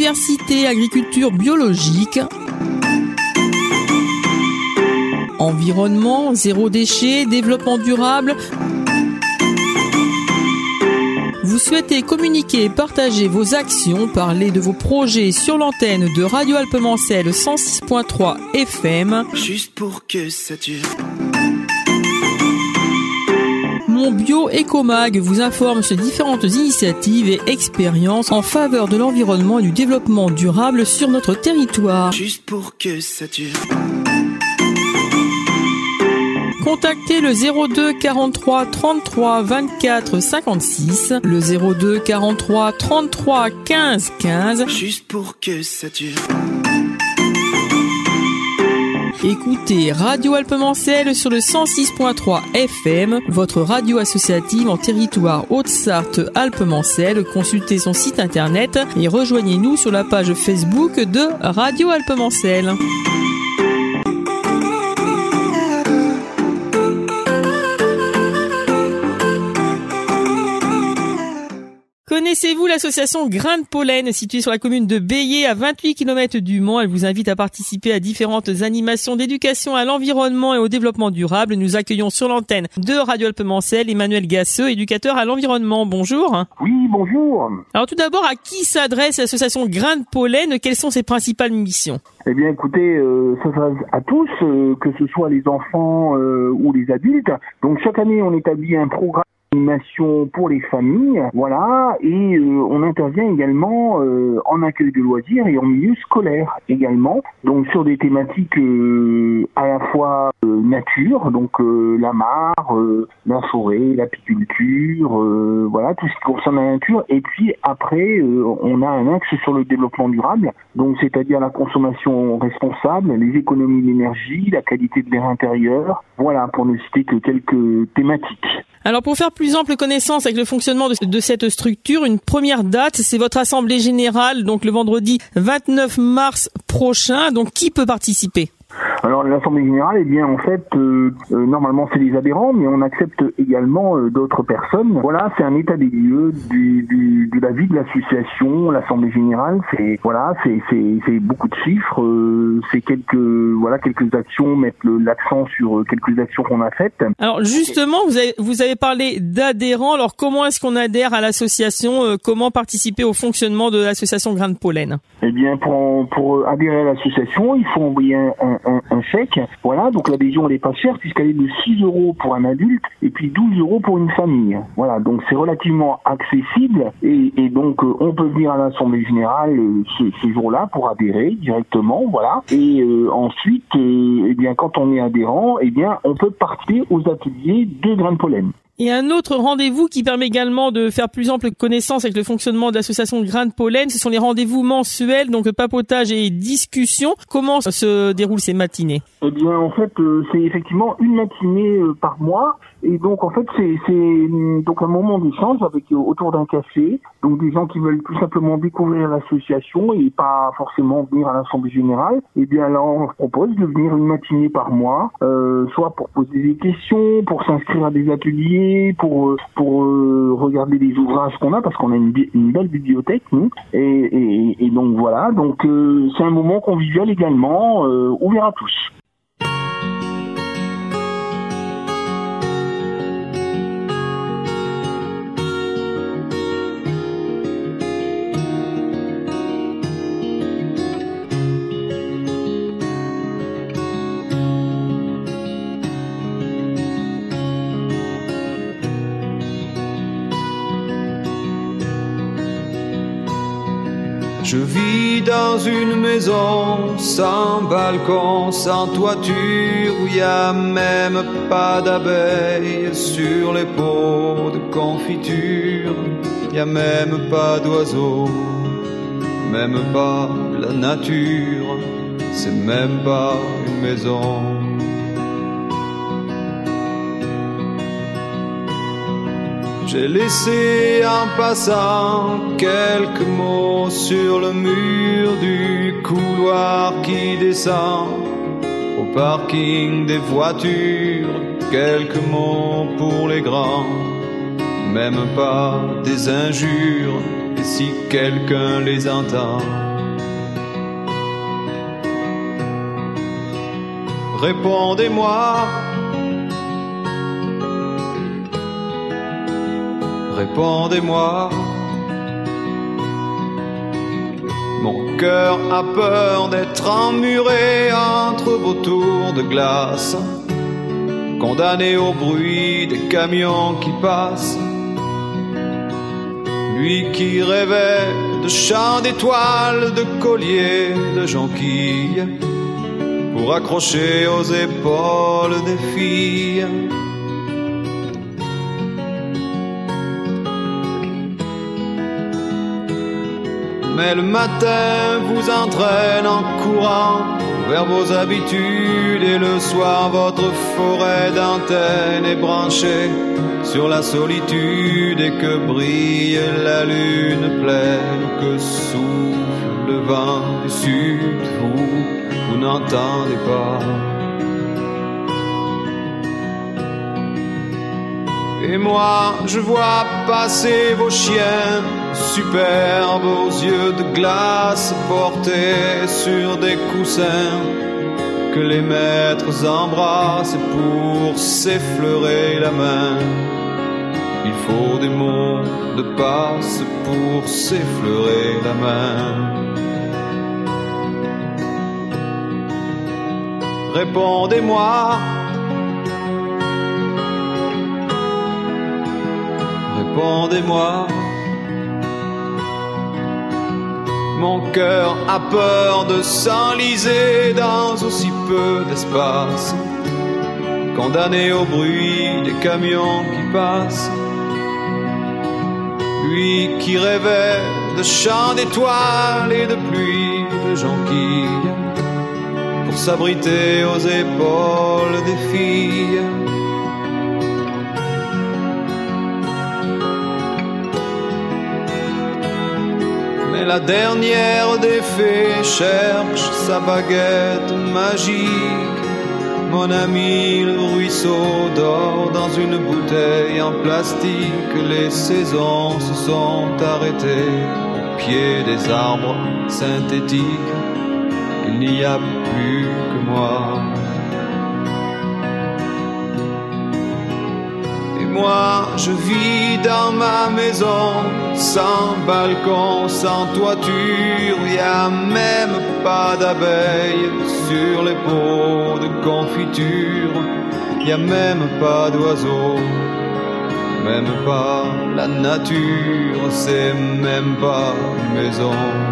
biodiversité, agriculture biologique, environnement, zéro déchet, développement durable. Vous souhaitez communiquer et partager vos actions, parler de vos projets sur l'antenne de Radio Alpemancel 106.3 FM. Juste pour que ça dure. Mon Bio Ecomag vous informe sur différentes initiatives et expériences en faveur de l'environnement et du développement durable sur notre territoire. Juste pour que ça dure. Contactez le 02 43 33 24 56, le 02 43 33 15 15. Juste pour que ça dure. Écoutez Radio Alpemancel sur le 106.3 FM, votre radio associative en territoire Haute-Sarthe Alpemancel. Consultez son site internet et rejoignez-nous sur la page Facebook de Radio Alpemancel. Connaissez-vous l'association Grains de Pollen, située sur la commune de Bélier, à 28 km du Mans? Elle vous invite à participer à différentes animations d'éducation à l'environnement et au développement durable. Nous accueillons sur l'antenne de Radio Alpemancel Emmanuel Gasseux, éducateur à l'environnement. Bonjour. Oui, bonjour. Alors tout d'abord, à qui s'adresse l'association Grains de Pollen? Quelles sont ses principales missions? Eh bien, écoutez, ça s'adresse à tous, que ce soit les enfants ou les adultes. Donc chaque année, on établit un programme d'animation pour les familles, voilà, et on intervient également en accueil de loisirs et en milieu scolaire également, donc sur des thématiques à la fois nature, donc la mare, la forêt, l'apiculture, voilà, tout ce qui concerne la nature, et puis après on a un axe sur le développement durable, donc c'est-à-dire la consommation responsable, les économies d'énergie, la qualité de l'air intérieur, voilà, pour ne citer que quelques thématiques. Alors pour faire plus ample connaissance avec le fonctionnement de cette structure, une première date, c'est votre assemblée générale, donc le vendredi 29 mars prochain. Donc qui peut participer ? Alors l'Assemblée Générale, eh bien en fait, normalement c'est les adhérents, mais on accepte également d'autres personnes. Voilà, c'est un état des lieux de la vie de l'association. L'Assemblée Générale, c'est beaucoup de chiffres, c'est quelques actions, mettre l'accent sur quelques actions qu'on a faites. Alors justement, vous avez parlé d'adhérents. Alors comment est-ce qu'on adhère à l'association ? Comment participer au fonctionnement de l'association Grains de Pollen ? Eh bien pour adhérer à l'association, il faut envoyer un chèque, voilà, donc l'adhésion elle est pas chère puisqu'elle est de 6 € pour un adulte et puis 12 € pour une famille, voilà, donc c'est relativement accessible et donc on peut venir à l'Assemblée Générale ce jour-là pour adhérer directement, voilà, et ensuite, eh bien quand on est adhérent, eh bien on peut participer aux ateliers de Grains de Pollen. Et un autre rendez-vous qui permet également de faire plus ample connaissance avec le fonctionnement de l'association Grains de Pollen, ce sont les rendez-vous mensuels, donc papotage et discussion. Comment se déroulent ces matinées ? Eh bien, en fait, c'est effectivement une matinée par mois. Et donc, en fait, c'est donc un moment d'échange avec autour d'un café. Donc, des gens qui veulent tout simplement découvrir l'association et pas forcément venir à l'Assemblée Générale. Eh bien, là, on leur propose de venir une matinée par mois, soit pour poser des questions, pour s'inscrire à des ateliers, pour regarder les ouvrages qu'on a, parce qu'on a une belle bibliothèque, nous. Et donc, voilà. Donc, c'est un moment convivial également, ouvert à tous. Je vis dans une maison sans balcon, sans toiture, où y a même pas d'abeilles sur les pots de confiture. Y a même pas d'oiseaux, même pas la nature, c'est même pas une maison. J'ai laissé en passant quelques mots sur le mur du couloir qui descend au parking des voitures. Quelques mots pour les grands, même pas des injures, et si quelqu'un les entend, répondez-moi. Répondez-moi. Mon cœur a peur d'être emmuré entre vos tours de glace, condamné au bruit des camions qui passent. Lui qui rêvait de chants d'étoiles, de colliers, de jonquilles, pour accrocher aux épaules des filles. Mais le matin vous entraîne en courant vers vos habitudes, et le soir votre forêt d'antennes est branchée sur la solitude, et que brille la lune pleine, que souffle le vent du sud, vous n'entendez pas. Et moi je vois passer vos chiens superbes aux yeux de glace, portés sur des coussins que les maîtres embrassent pour s'effleurer la main. Il faut des mots de passe pour s'effleurer la main. Répondez-moi. Répondez-moi. Mon cœur a peur de s'enliser dans aussi peu d'espace, condamné au bruit des camions qui passent. Lui qui rêvait de chants d'étoiles et de pluie de jonquilles, pour s'abriter aux épaules des filles. Mais la dernière des fées cherche sa baguette magique. Mon ami, le ruisseau dort dans une bouteille en plastique. Les saisons se sont arrêtées au pied des arbres synthétiques. Il n'y a plus que moi. Et moi, je vis dans ma maison, sans balcon, sans toiture. Y a même pas d'abeilles sur les pots de confiture. Y a même pas d'oiseaux, même pas la nature. C'est même pas une maison.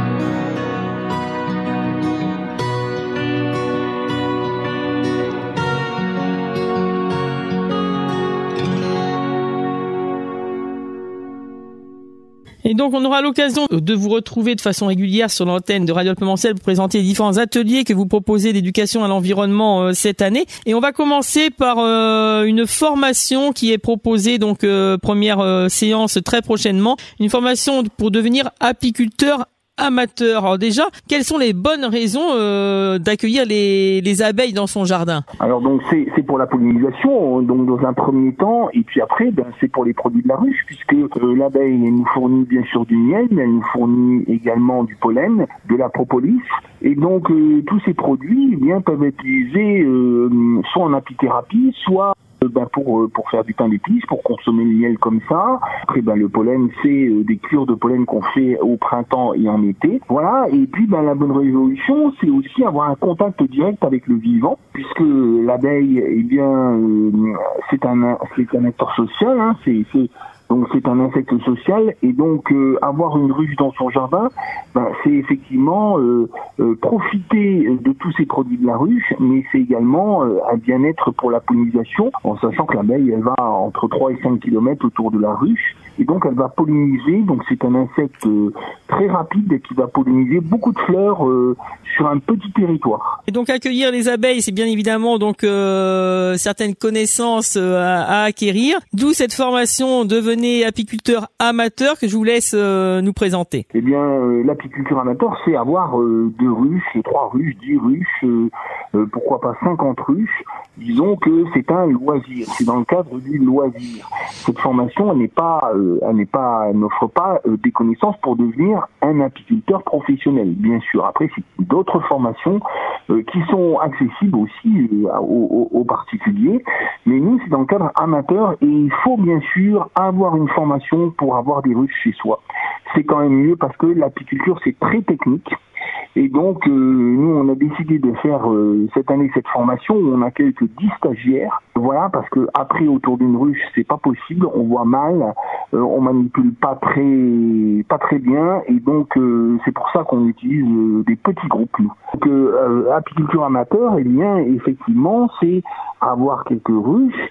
Et donc, on aura l'occasion de vous retrouver de façon régulière sur l'antenne de Radio Alpemancel pour présenter les différents ateliers que vous proposez d'éducation à l'environnement cette année. Et on va commencer par une formation qui est proposée, donc première séance très prochainement, une formation pour devenir apiculteur amateur. Alors déjà, quelles sont les bonnes raisons d'accueillir les abeilles dans son jardin? Alors donc c'est pour la pollinisation, donc dans un premier temps, et puis après c'est pour les produits de la ruche, puisque l'abeille nous fournit bien sûr du miel, mais elle nous fournit également du pollen, de la propolis, et donc tous ces produits peuvent être utilisés soit en apithérapie, soit pour faire du pain d'épices, pour consommer le miel comme ça. Après, le pollen, c'est des cures de pollen qu'on fait au printemps et en été. Voilà. Et puis, la bonne résolution, c'est aussi avoir un contact direct avec le vivant, puisque l'abeille, c'est un acteur social, hein, donc c'est un insecte social, et donc avoir une ruche dans son jardin, c'est effectivement profiter de tous ces produits de la ruche, mais c'est également un bien-être pour la pollinisation, en sachant que l'abeille, elle va entre 3 et 5 km autour de la ruche, et donc elle va polliniser. Donc c'est un insecte très rapide qui va polliniser beaucoup de fleurs sur un petit territoire. Et donc accueillir les abeilles, c'est bien évidemment donc certaines connaissances à acquérir, d'où cette formation Devenez apiculteur amateur que je vous laisse nous présenter. Eh bien, l'apiculture amateur, c'est avoir 2 ruches, 3 ruches, 10 ruches, pourquoi pas 50 ruches. Disons que c'est un loisir, c'est dans le cadre du loisir. Cette formation, elle n'est pas elle n'offre pas des connaissances pour devenir un apiculteur professionnel. Bien sûr, après c'est d'autres formations qui sont accessibles aussi aux particuliers, mais nous c'est dans le cadre amateur et il faut bien sûr avoir une formation pour avoir des ruches chez soi. C'est quand même mieux parce que l'apiculture c'est très technique. Et donc, nous, on a décidé de faire cette année cette formation où on accueille que 10 stagiaires. Voilà, parce que après, autour d'une ruche, c'est pas possible. On voit mal, on manipule pas très bien. Et donc, c'est pour ça qu'on utilise des petits groupes. Donc, apiculture amateur, eh bien, effectivement, c'est avoir quelques ruches,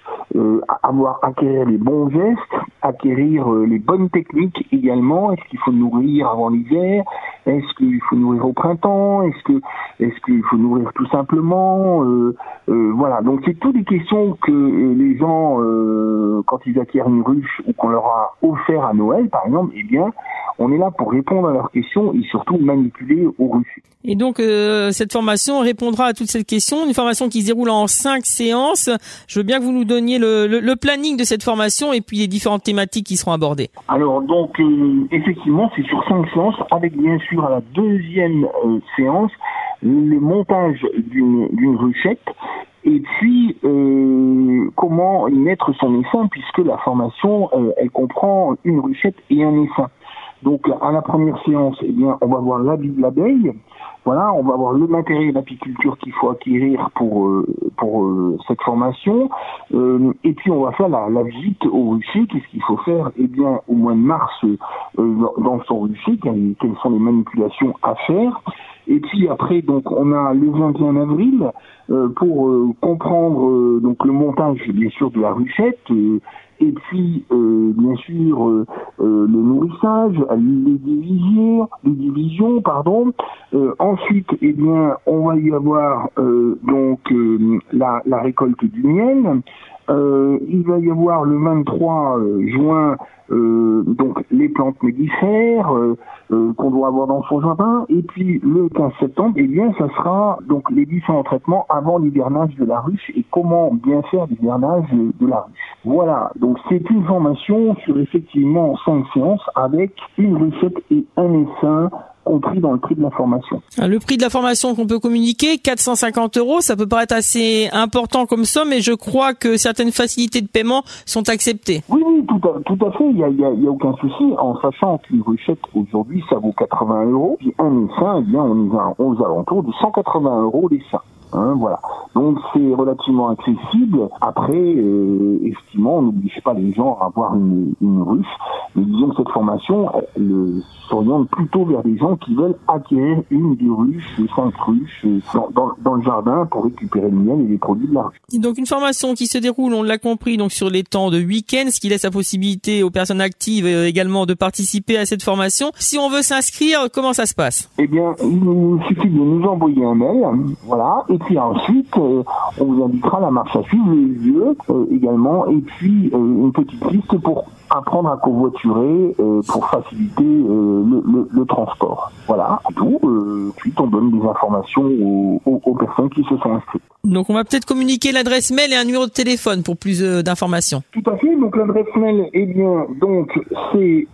acquérir les bons gestes, acquérir les bonnes techniques également. Est-ce qu'il faut nourrir avant l'hiver? Est-ce qu'il faut nourrir au printemps? Est-ce qu'il faut nourrir tout simplement? Voilà, donc c'est toutes des questions que les gens, quand ils acquièrent une ruche ou qu'on leur a offert à Noël, par exemple, eh bien, on est là pour répondre à leurs questions et surtout manipuler aux ruches. Et donc, cette formation répondra à toutes ces questions. Une formation qui se déroule en 5 séances. Je veux bien que vous nous donniez le planning de cette formation et puis les différentes thématiques qui seront abordées. Alors, donc, effectivement, c'est sur 5 séances avec bien sûr à la deuxième séance le montage d'une ruchette et puis comment y mettre son essaim puisque la formation elle comprend une ruchette et un essaim. Donc à la première séance, eh bien, on va voir l'habit de l'abeille. Voilà, on va voir le matériel d'apiculture qu'il faut acquérir pour cette formation. Et puis on va faire la visite au rucher. Qu'est-ce qu'il faut faire? Eh bien, au mois de mars, dans son rucher, quelles sont les manipulations à faire. Et puis après, donc, on a le 21 avril pour comprendre donc le montage, bien sûr, de la ruchette. Et puis, bien sûr, le nourrissage, les divisions, pardon. Ensuite, eh bien, on va y avoir la récolte du miel. Il va y avoir le 23 juin donc les plantes mellifères qu'on doit avoir dans son jardin, et puis le 15 septembre, eh bien, ça sera donc les différents traitements avant l'hivernage de la ruche et comment bien faire l'hivernage de la ruche. Voilà, donc c'est une formation sur effectivement 5 séances avec une ruchette et un essaim compris dans le prix de la formation. Le prix de la formation qu'on peut communiquer, 450 €, ça peut paraître assez important comme somme, mais je crois que certaines facilités de paiement sont acceptées. Oui, tout à fait, il y a aucun souci, en sachant qu'une ruchette aujourd'hui ça vaut 80 €, puis un essaim, eh bien on est aux alentours de 180 € l'essaim. Voilà. Donc c'est relativement accessible. Après, effectivement, on n'oblige pas les gens à avoir une ruche, mais disons que cette formation s'oriente plutôt vers des gens qui veulent acquérir une des ruches, 5 ruches dans le jardin pour récupérer le miel et les produits de la ruche. Donc une formation qui se déroule, on l'a compris, donc sur les temps de week-end, ce qui laisse la possibilité aux personnes actives également de participer à cette formation. Si on veut s'inscrire, comment ça se passe? Eh bien, il nous suffit de nous envoyer un mail, voilà, et puis ensuite, on vous indiquera la marche à suivre, les lieux également, et puis une petite liste pour apprendre à covoiturer pour faciliter le transport. Voilà, tout. Puis on donne des informations aux personnes qui se sont inscrites. Donc on va peut-être communiquer l'adresse mail et un numéro de téléphone pour plus d'informations. Tout à fait, donc l'adresse mail, eh bien, donc c'est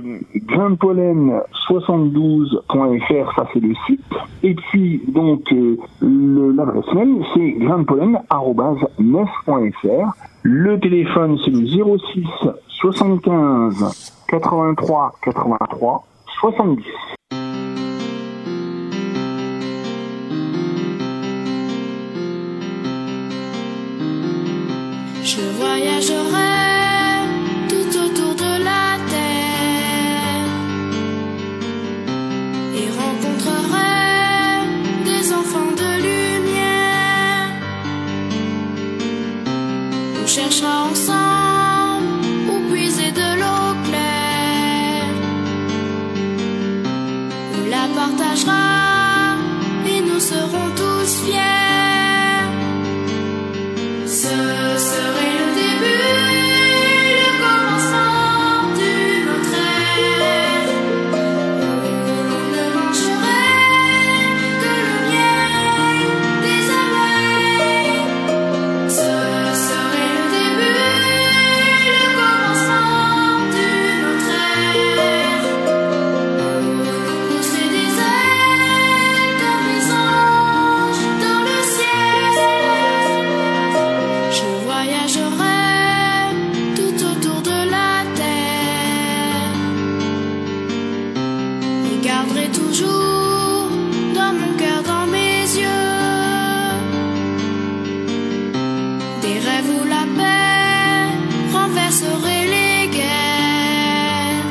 grainpollen72.fr, ça c'est le site. Et puis donc l'adresse mail, c'est grainpollen@9.fr. Le téléphone, c'est le 06 75 83 83 70. Je voyagerai tout autour de la terre et rencontrerai des enfants de lumière. On cherchera ensemble où puiser de l'eau claire. On la partagera et nous serons tous fiers. Ce serait le début, le commencement d'une autre ère, où l'on ne mangerait que le miel des abeilles. Ce serait le début, le commencement d'une des rêves où la paix renverserait les guerres,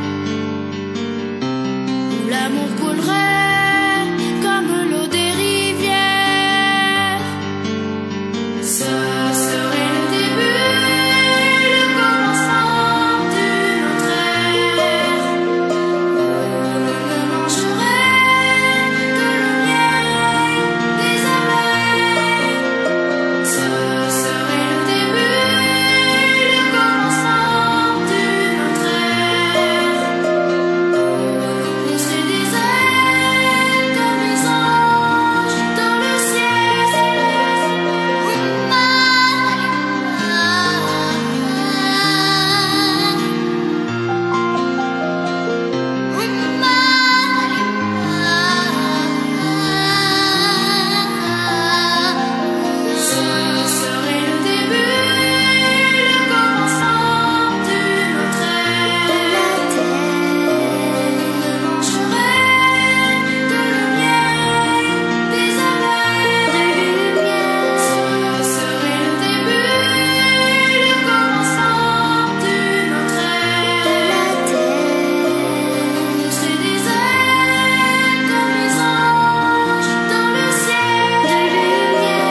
où l'amour coulerait comme l'eau des rivières. Ce serait le début, le commencement d'une autre ère, où l'on ne mangerait que le miel des abeilles. Ce serait le début, le commencement d'une autre ère, où l'on pousserait des ailes comme les anges dans le ciel céleste. Ce serait le début, le commencement d'une autre ère, où l'on ne mangerait que le miel des abeilles. Ce serait le début, le commencement d'une autre ère, où l'on pousserait des ailes comme les anges dans le ciel de lumière.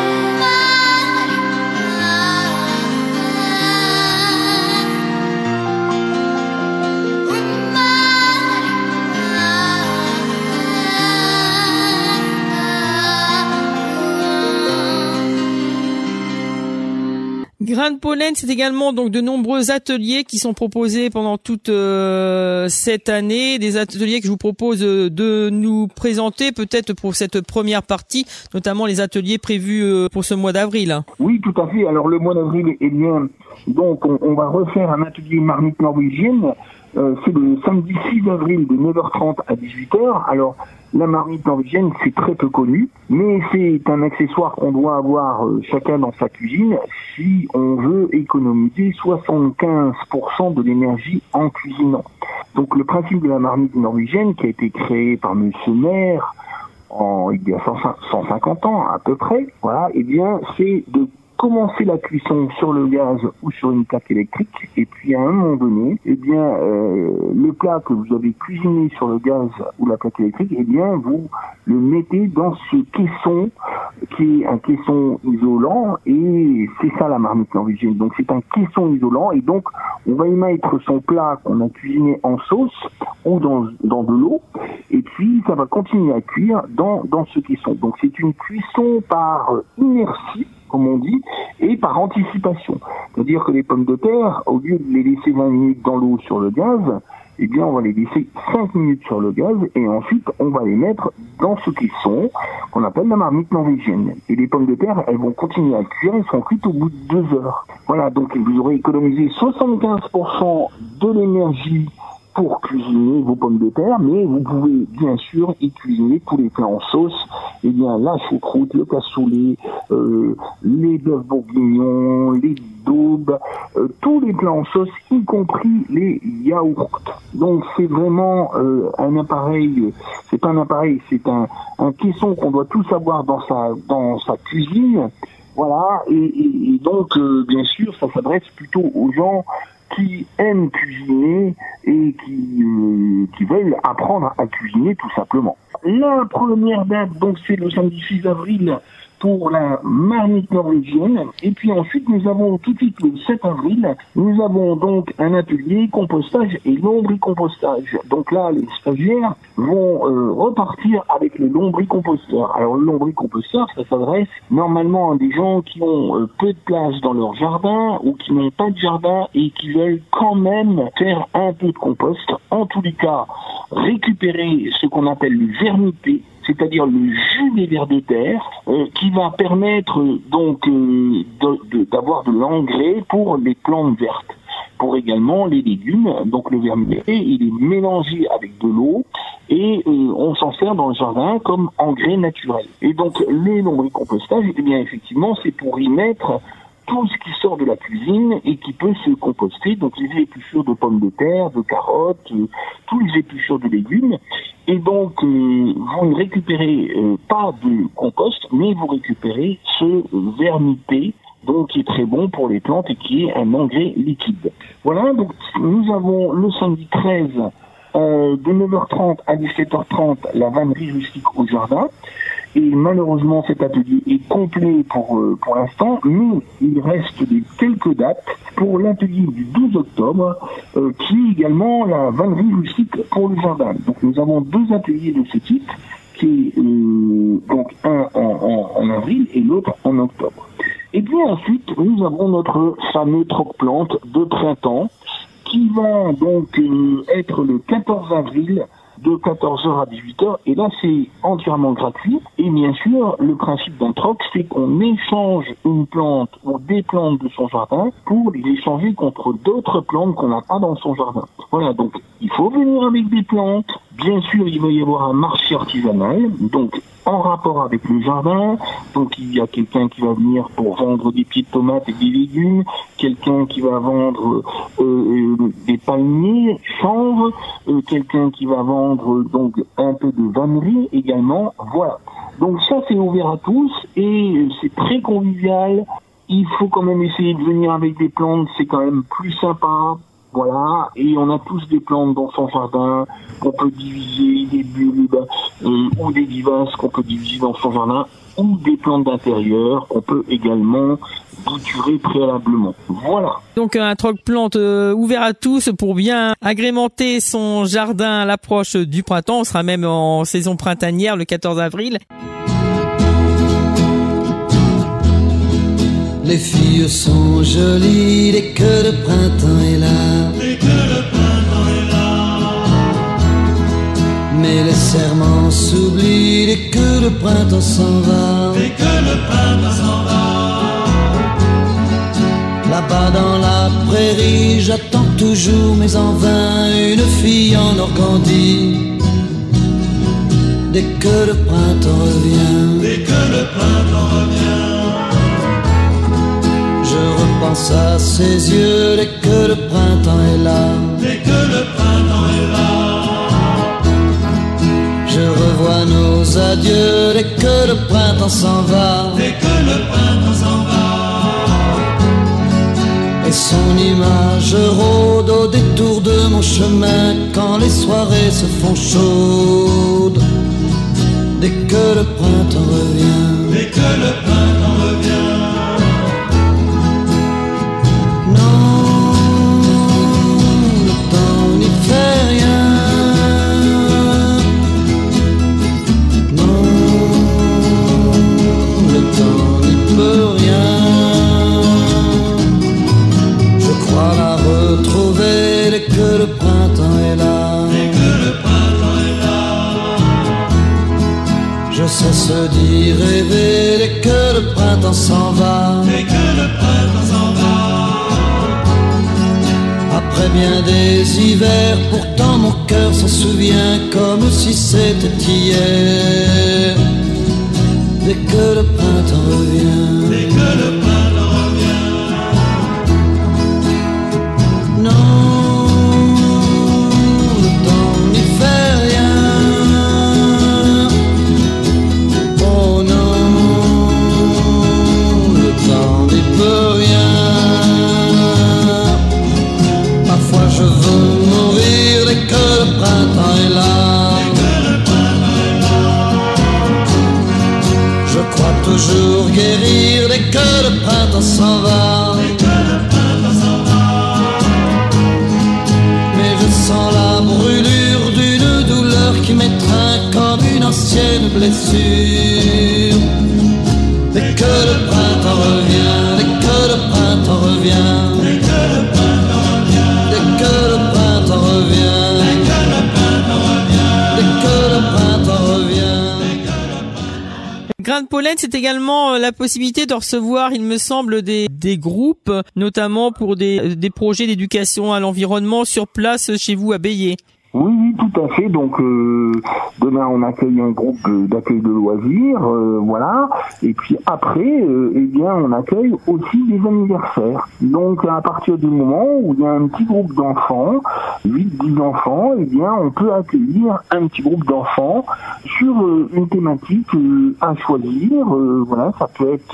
Grains de pollen, c'est également donc de nombreux ateliers qui sont proposés pendant toute cette année, des ateliers que je vous propose de nous présenter peut-être pour cette première partie, notamment les ateliers prévus pour ce mois d'avril. Oui, tout à fait. Alors le mois d'avril, eh bien, donc on va refaire un atelier marmite norvégienne. C'est le samedi 6 avril de 9h30 à 18h. Alors la marmite norvégienne, c'est très peu connu, mais c'est un accessoire qu'on doit avoir chacun dans sa cuisine si on veut économiser 75% de l'énergie en cuisinant. Donc le principe de la marmite norvégienne, qui a été créé par Monsieur Maire il y a 150 ans à peu près, voilà, eh bien c'est de commencer la cuisson sur le gaz ou sur une plaque électrique, et puis à un moment donné, eh bien, le plat que vous avez cuisiné sur le gaz ou la plaque électrique, eh bien, vous le mettez dans ce caisson qui est un caisson isolant, et c'est ça la marmite norvégienne. Donc c'est un caisson isolant, et donc on va y mettre son plat qu'on a cuisiné en sauce ou dans de l'eau, et puis ça va continuer à cuire dans ce caisson. Donc c'est une cuisson par inertie, comme on dit, et par anticipation. C'est-à-dire que les pommes de terre, au lieu de les laisser 20 minutes dans l'eau sur le gaz, eh bien, on va les laisser 5 minutes sur le gaz, et ensuite, on va les mettre dans ce caisson qu'on appelle la marmite norvégienne. Et les pommes de terre, elles vont continuer à cuire, elles sont cuites au bout de 2 heures. Voilà, donc vous aurez économisé 75% de l'énergie pour cuisiner vos pommes de terre, mais vous pouvez bien sûr y cuisiner tous les plats en sauce, eh bien la choucroute, le cassoulet, les bœufs bourguignons, les daubes, tous les plats en sauce, y compris les yaourts. Donc c'est vraiment un appareil, c'est pas un appareil, c'est un caisson qu'on doit tous avoir dans sa cuisine, voilà, et donc bien sûr ça s'adresse plutôt aux gens qui aiment cuisiner et qui veulent apprendre à cuisiner tout simplement. La première date, donc, c'est le samedi 6 avril pour la marmite norvégienne. Et puis ensuite, nous avons tout de suite le 7 avril, nous avons donc un atelier compostage et lombricompostage. Donc là, les stagiaires vont repartir avec le lombricomposteur. Alors le lombricomposteur, ça s'adresse normalement à des gens qui ont peu de place dans leur jardin ou qui n'ont pas de jardin et qui veulent quand même faire un peu de compost. En tous les cas, récupérer ce qu'on appelle le vermipé, c'est-à-dire le jus des vers de terre, qui va permettre donc d'avoir de l'engrais pour les plantes vertes, pour également les légumes. Donc le vermipé, il est mélangé avec de l'eau et on s'en sert dans le jardin comme engrais naturel. Et donc le lombricompostage, eh bien effectivement, c'est pour y mettre tout ce qui sort de la cuisine et qui peut se composter, donc les épluchures de pommes de terre, de carottes, tous les épluchures de légumes. Et donc, vous ne récupérez pas de compost, mais vous récupérez ce vermipé donc qui est très bon pour les plantes et qui est un engrais liquide. Voilà, donc nous avons le samedi 13 de 9h30 à 17h30 la vannerie rustique au jardin. Et malheureusement, cet atelier est complet pour l'instant, mais il reste quelques dates pour l'atelier du 12 octobre, qui est également la vannerie rustique pour le jardin. Donc nous avons 2 ateliers de ce type, qui est donc un en avril et l'autre en octobre. Et puis ensuite, nous avons notre fameux troc-plante de printemps, qui va donc être le 14 avril de 14h à 18h, et là c'est entièrement gratuit. Et bien sûr, le principe d'un troc, c'est qu'on échange une plante ou des plantes de son jardin pour les échanger contre d'autres plantes qu'on n'a pas dans son jardin. Voilà, donc il faut venir avec des plantes. Bien sûr, il va y avoir un marché artisanal, donc en rapport avec le jardin. Donc il y a quelqu'un qui va venir pour vendre des petites tomates et des légumes, quelqu'un qui va vendre des palmiers, chanvre, quelqu'un qui va vendre donc un peu de vannerie également. Voilà. Donc ça c'est ouvert à tous et c'est très convivial. Il faut quand même essayer de venir avec des plantes, c'est quand même plus sympa. Voilà, et on a tous des plantes dans son jardin qu'on peut diviser, des bulbes ou des vivaces qu'on peut diviser dans son jardin, ou des plantes d'intérieur qu'on peut également bouturer préalablement. Voilà. Donc un troc-plante ouvert à tous pour bien agrémenter son jardin à l'approche du printemps. On sera même en saison printanière le 14 avril. Les filles sont jolies dès que le printemps est là. Dès que le printemps est là. Mais les serments s'oublient dès que le printemps s'en va. Dès que le printemps s'en va. Là-bas dans la prairie, j'attends toujours, mais en vain, une fille en Organdie. Dès que le printemps revient. Dès que le printemps revient. Je repense à ses yeux dès que le printemps est là. Dès que le printemps est là. Je revois nos adieux dès que le printemps s'en va. Dès que le printemps s'en va. Et son image rôde au détour de mon chemin quand les soirées se font chaudes. Dès que le printemps revient. Dès que le printemps revient. Se dit rêver dès que le printemps s'en va. Dès que le printemps s'en va. Après bien des hivers, pourtant mon cœur s'en souvient comme si c'était hier. Dès que le printemps revient. Dès que le printemps revient. Non. Toujours guérir dès que le printemps s'en va. Dès que le printemps s'en va. Mais je sens la brûlure d'une douleur qui m'étreint comme une ancienne blessure. Dès que le printemps revient. Dès que le printemps revient. Dès que le printemps revient. Dès que le printemps revient. Dès que le printemps revient. Dès que le printemps revient. Grain de Pollen, c'est également la possibilité de recevoir, il me semble, des groupes, notamment pour des projets d'éducation à l'environnement sur place chez vous à Bélier. Oui, Oui, tout à fait. Donc demain on accueille un groupe d'accueil de loisirs, voilà. Et puis après, eh bien on accueille aussi des anniversaires. Donc à partir du moment où il y a un petit groupe d'enfants, 8-10 enfants, eh bien on peut accueillir un petit groupe d'enfants sur une thématique à choisir. Voilà, ça peut être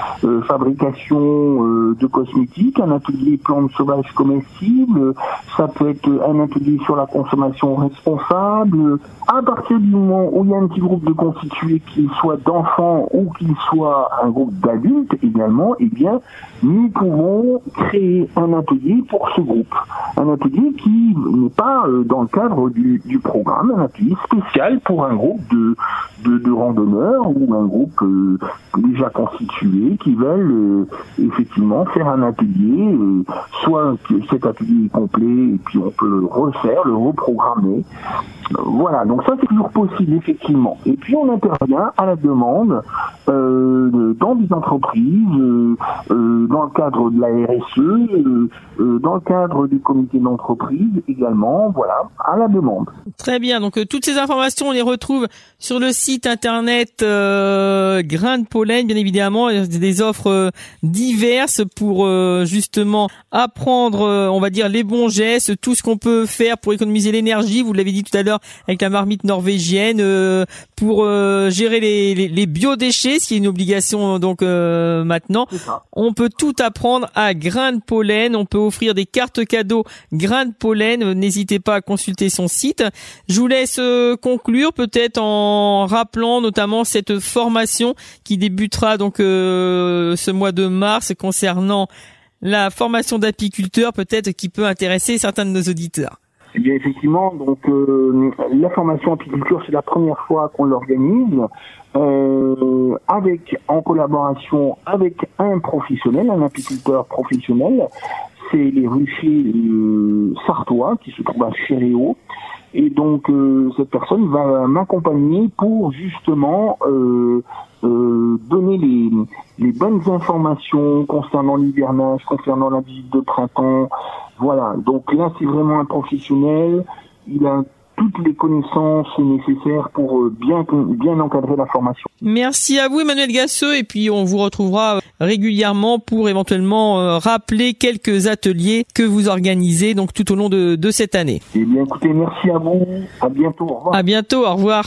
fabrication de cosmétiques, un atelier plantes sauvages comestibles, ça peut être un atelier sur la consommation responsable. À partir du moment où il y a un petit groupe de constitués, qu'il soit d'enfants ou qu'il soit un groupe d'adultes également, eh bien, nous pouvons créer un atelier pour ce groupe. Un atelier qui n'est pas dans le cadre du programme, un atelier spécial pour un groupe de randonneurs ou un groupe déjà constitué qui veulent effectivement faire un atelier, soit que cet atelier est complet et puis on peut le refaire, le reprogrammer. Voilà, donc ça c'est toujours possible effectivement. Et puis on intervient à la demande dans des entreprises, dans le cadre de la RSE, dans le cadre du comité d'entreprise également, voilà, à la demande. Très bien, donc toutes ces informations on les retrouve sur le site internet Grains de Pollen, bien évidemment, des offres diverses pour justement apprendre, on va dire, les bons gestes, tout ce qu'on peut faire pour économiser l'énergie, vous l'avez dit tout à l'heure avec la marmite norvégienne, pour gérer les biodéchets, ce qui est une obligation donc maintenant. On peut tout apprendre à Grains de Pollen, on peut offrir des cartes cadeaux Grains de Pollen, n'hésitez pas à consulter son site. Je vous laisse conclure peut-être en rappelant notamment cette formation qui débutera donc ce mois de mars concernant la formation d'apiculteurs, peut-être qui peut intéresser certains de nos auditeurs. Eh bien effectivement, donc la formation apiculture, c'est la première fois qu'on l'organise en collaboration avec un professionnel, un apiculteur professionnel. C'est les ruchers sartois qui se trouvent à Chéréo. Et donc cette personne va m'accompagner pour justement donner les bonnes informations concernant l'hivernage, concernant la visite de printemps. Voilà, donc là c'est vraiment un professionnel, il a toutes les connaissances nécessaires pour bien encadrer la formation. Merci à vous Emmanuel Gasseux, et puis on vous retrouvera régulièrement pour éventuellement rappeler quelques ateliers que vous organisez donc tout au long de cette année. Eh bien écoutez, merci à vous, à bientôt, au revoir. À bientôt, au revoir.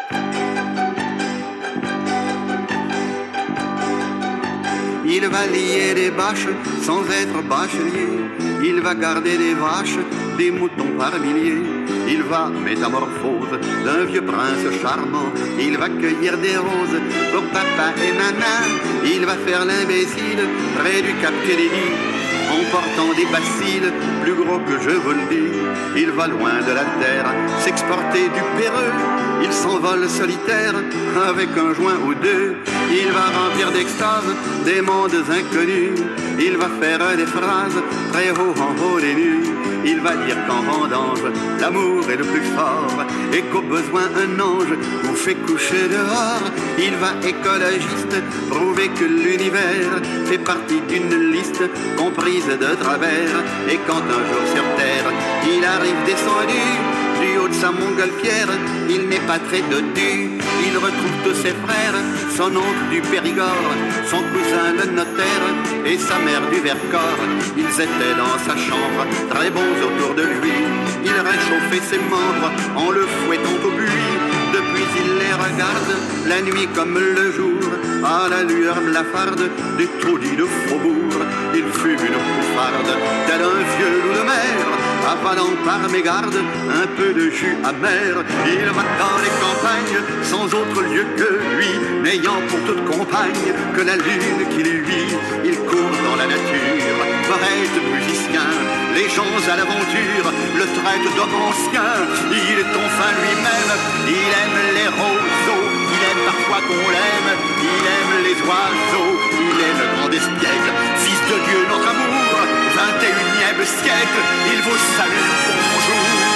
Il va lier des bâches sans être bachelier. Il va garder des vaches, des moutons par milliers. Il va métamorphose d'un vieux prince charmant. Il va cueillir des roses pour papa et maman. Il va faire l'imbécile près du Cap Kennedy, en portant des bacilles plus gros que je vous le dis. Il va loin de la terre s'exporter du Péreux. Il s'envole solitaire avec un joint ou deux. Il va remplir d'extase des mondes inconnus. Il va faire des phrases très haut en haut des nues. Il va dire qu'en vendange l'amour est le plus fort et qu'au besoin un ange vous fait coucher dehors. Il va écologiste prouver que l'univers fait partie d'une liste comprise de travers. Et quand un jour sur terre il arrive descendu du haut de sa montgolfière, il n'est pas très dodu. Il retrouve tous ses frères, son oncle du Périgord, son cousin le notaire et sa mère du Vercors. Ils étaient dans sa chambre, très bons autour de lui. Il réchauffait ses membres en le fouettant au buis. Depuis il les regarde, la nuit comme le jour, à la lueur blafarde du taudis de Faubourg. Il fume une bouffarde, tel un vieux loup de mer, avalant par mégarde un peu de jus amer. Il va dans les campagnes sans autre lieu que lui, n'ayant pour toute compagne que la lune qui lui. Il court dans la nature, poète, musicien, les gens à l'aventure le traitent d'homme ancien. Il est enfin lui-même, il aime les roseaux, il aime parfois qu'on l'aime, il aime les oiseaux, il est le grand espiègle, fils de Dieu notre amour, 21e siècle, il vous salue, bonjour.